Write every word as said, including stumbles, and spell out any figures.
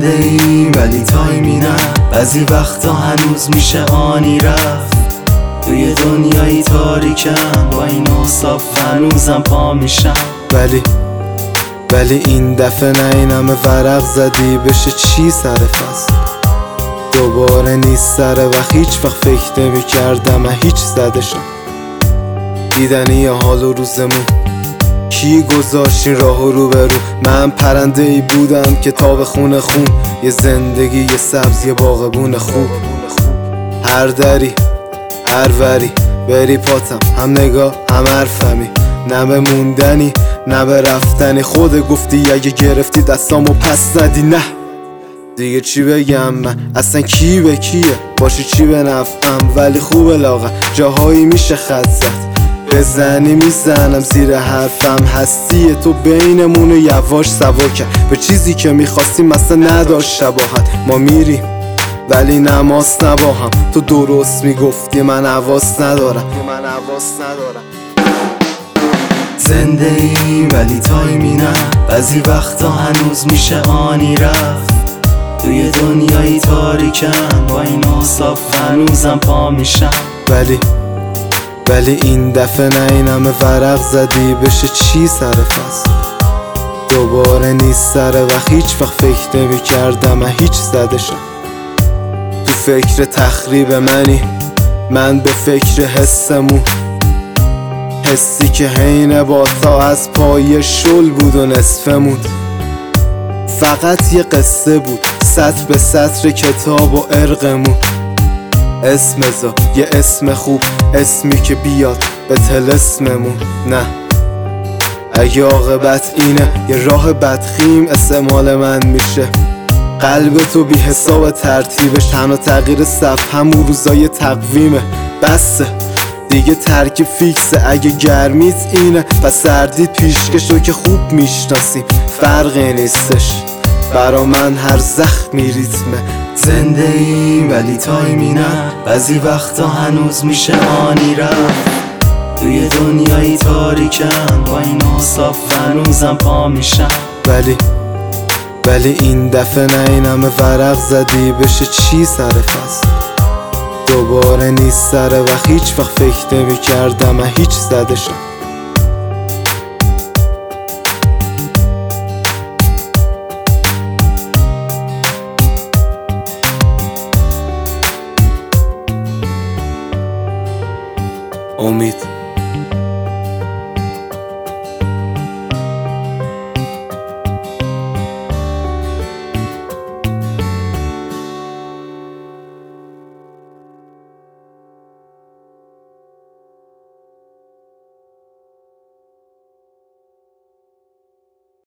زنده ای ولی تایمی نه، بعضی وقتا هنوز میشه آنی رفت. توی دنیایی تاریکم با این احساس هنوزم پا میشم. ولی ولی این دفعه نه این همه ورق زدی بشه چی سر فصل دوباره نیست سر وقت. هیچ وقت فکر نمی کردم هیچ زدشم دیدنی حال و روزمون کی گذاشت این راه رو برو. من پرنده ای بودم که تاب خونه خون، یه زندگی یه سبز یه باغبون خوب. هر دری هر وری بری پاتم هم نگاه هم حرفمی، نه به موندنی نه به رفتنی. خود گفتی اگه گرفتی دستامو پس ندی. نه دیگه چی بگم من اصلا کی به کیه باشی چی به نفعم، ولی خوبه لاغر جاهایی میشه خط زد. بزنی میزنم زیر حرفم، هستی تو بینمونو یواش سوا کرد به چیزی که میخواستیم اصلا نداشت شباهت. ما میریم ولی نماز نباهم، تو درست میگفتی من حواس ندارم من حواس ندارم زنده ای ولی تایمی نه، بعضی وقتا هنوز میشه آنی رفت. توی دنیایی تاریکم با این احساس هنوزم پا میشم. ولی ولی این دفعه نه این همه ورق زدی بشه چی سر فصل دوباره نیست سر وقت. هیچ وقت فکر نمی کردم هیچ زدشم. تو فکر تخریب منی من به فکر حسمون، حسی که حین با تا از پای شل بود و نصفمون. فقط یه قصه بود سطر به سطر کتاب و ارقمون. اسم زا یه اسم خوب، اسمی که بیاد به طلسممون. نه اگه عاقبت اینه یه راه بدخیم استعمال من میشه. قلب تو بی حساب ترتیبش تنها تغییر صف همون روزای تقویمه. بسه دیگه ترک فیکسه، اگه گرمیت اینه و سردیت پیشکشو که خوب میشناسیم. فرقی نیستش برا من هر زخمی ریتمه. زنده ای ولی تایمی نه، بعضی وقتا هنوز میشه آنی رفت. توی دنیایی تاریکم با این احساس هنوزم پا میشم. ولی ولی این دفعه نه این همه ورق زدی بشه چی سر فصل دوباره نیست سر وقت. هیچ وقت فکر نمی کردم هیچ زدشم.